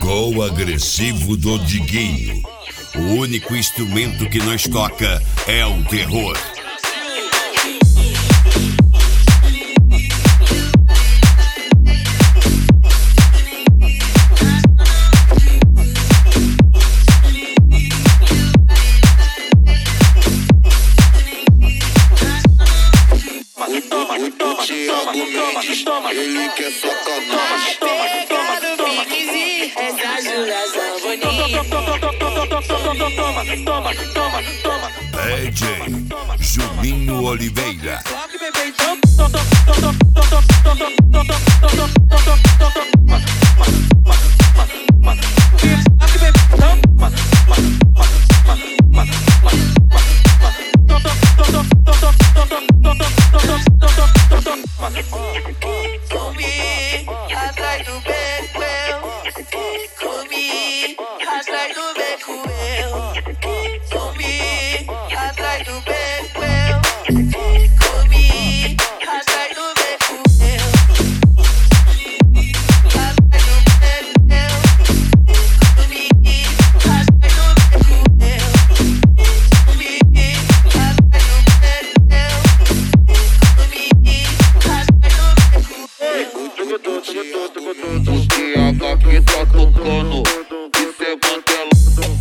Com o agressivo do Diguinho. O único instrumento que nós toca é o terror. Ele quer sacanagem. Pega no piquezinho, essa juração bonita. DJ Juninho Oliveira. Comi atrás do beco eu. Comi atrás do beco eu. Comi atrás do beco eu. Comi atrás do beco eu. Atrás do beco eu. Comi atrás do beco eu. Comi atrás do beco eu. O TH que tá tocando, isso é Mandela.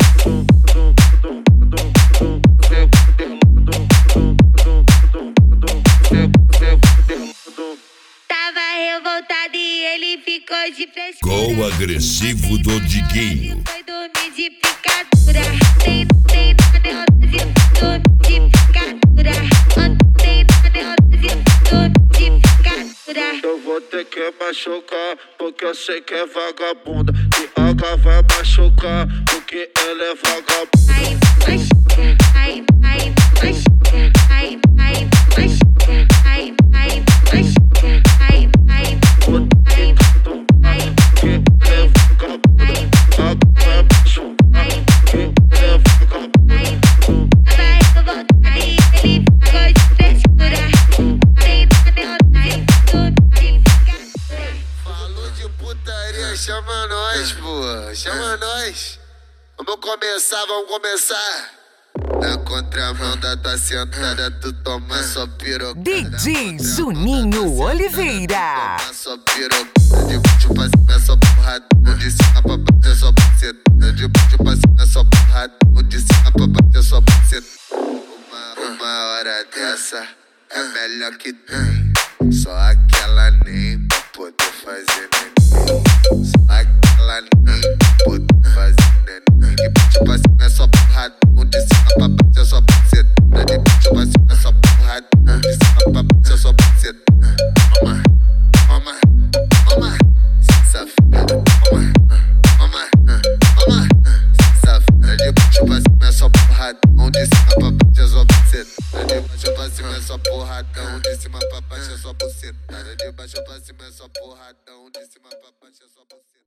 Tava revoltado e ele ficou de frescura. Com o agressivo do Diguinho. Foi dormir de picadura. Tem derrota de dormir de picadura. Tem derrota de dormir de picadura. Eu vou ter que machucar, porque eu sei que é vagabunda. TH vai machucar, porque ela é vagabunda. Ai, machuca, ai, ai, machuca, ai, ai, machuca, ai, ai, machuca, ai, ai, ai, ai, Que é vagabunda. TH vai machucar, que é vagabunda. vai revoltar e ele ficou de frescura. Tem derrota de dormir de picadura. Falou de putaria, chama nós, pô, chama nós. Vamos começar. Na contramão da tua sentada, tu toma só piroca. DJ Juninho Oliveira. Toma só piroca. De baixo pra cima é só porradão, de cima pra baixo é só buceta. De baixo pra cima é só porradão, de cima pra baixo é só buceta. Uma hora dessa é melhor que tem. Só aquela nem pra poder fazer neném. Só aquela nem pra poder fazer neném. De baixo pra cima é só porradão, de cima pra baixo é só buceta. De baixo pra cima é só porradão, de cima pra baixo é só buceta. Mama, safada. Mama, safada. De baixo pra cima é só porradão, de cima pra baixo é só buceta. De baixo pra cima é só porradão, de cima pra baixo é só buceta. De baixo pra cima é só porradão.